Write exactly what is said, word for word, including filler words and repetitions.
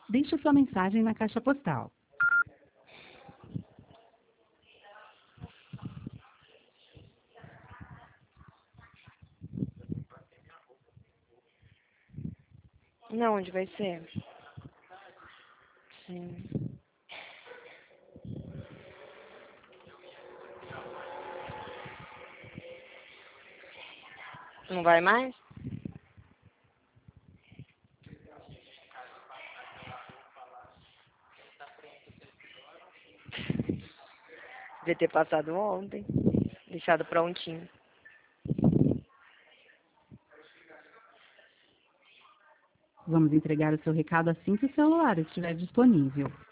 Deixe sua mensagem na caixa postal. Não, onde vai ser? Sim. Não vai mais? Devia ter passado ontem. Deixado prontinho. Vamos entregar o seu recado assim que o celular estiver disponível.